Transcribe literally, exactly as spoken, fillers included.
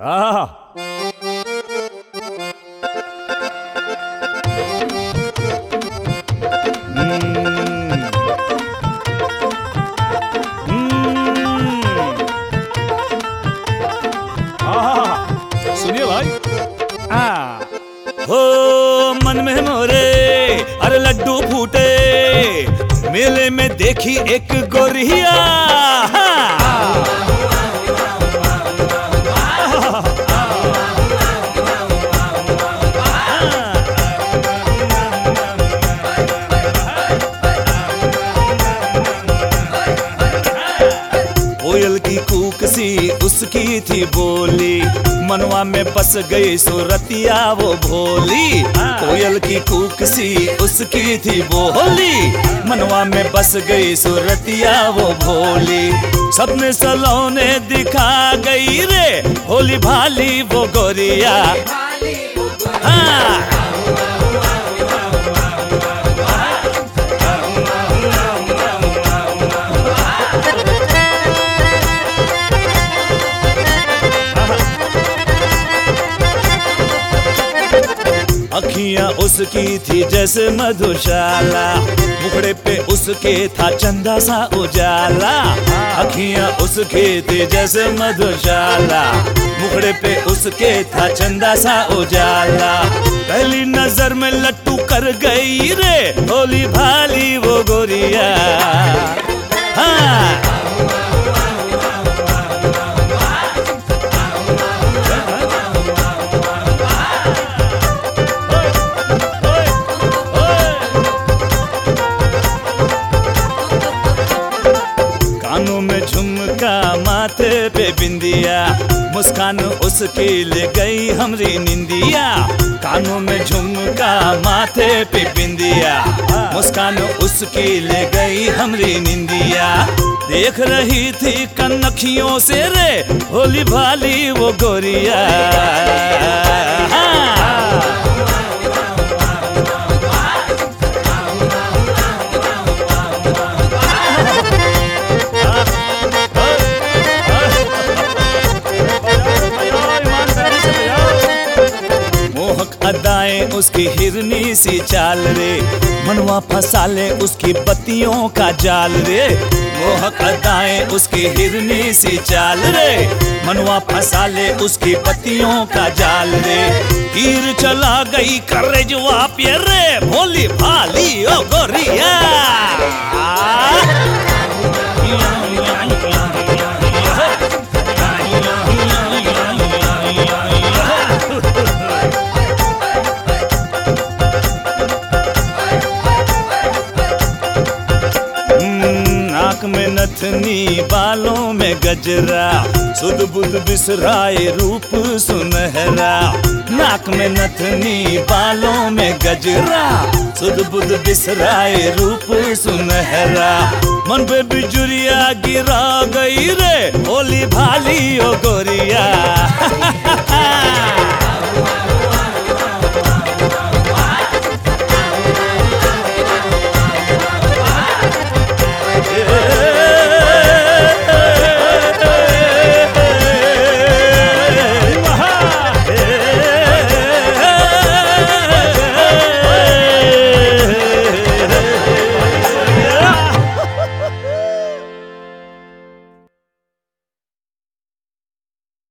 आहा सुनिए भाई। आ, हो मन में मोरे अरे लड्डू फूटे, मेले में देखी एक गोरिया। कोयल की कूक सी उसकी थी बोली, मनवा में बस गई सूरतिया वो भोली। कोयल की कूक सी उसकी थी बोली, मनवा में बस गई सूरतिया वो भोली। सपने सलोने दिखा गई रे भोली भाली वो गोरिया। हाँ अखियां उसकी थी जैसे मधुशाला, मुखड़े पे उसके था चंदा सा उजाला। अखियां उसकी थी जैसे मधुशाला, मुखड़े पे उसके था चंदा सा उजाला। पहली नजर में लट्टू कर गई रे भोली भाली वो गोरिया। हाँ कानों में झुमका माथे पे बिंदिया, मुस्कान उसकी ले गई हमरी निंदिया। कानों में झुमका माथे पे बिंदिया, मुस्कान उसकी ले गई हमरी निंदिया। देख रही थी कनखियों से रे भोली भाली वो गोरिया। अदाएं उसकी हिरनी सी चाल रे, मनवा फंसा ले उसकी बत्तियों का जाल रे। मोहक अदाएं उसकी हिरनी सी चाल रे, मनवा फंसा ले उसकी बत्तियों का जाल रे। तीर चला गई करेजवा पे रे भोली भाली ओ गोरिया। नाक में नथनी बालों में गजरा, सुध बुध बिसराए रूप सुनहरा। नाक में नथनी बालों में गजरा, सुध बुध बिसराए रूप सुनहरा। मन पे बिजुरिया गिरा गई रे भोली भाली ओ गोरिया।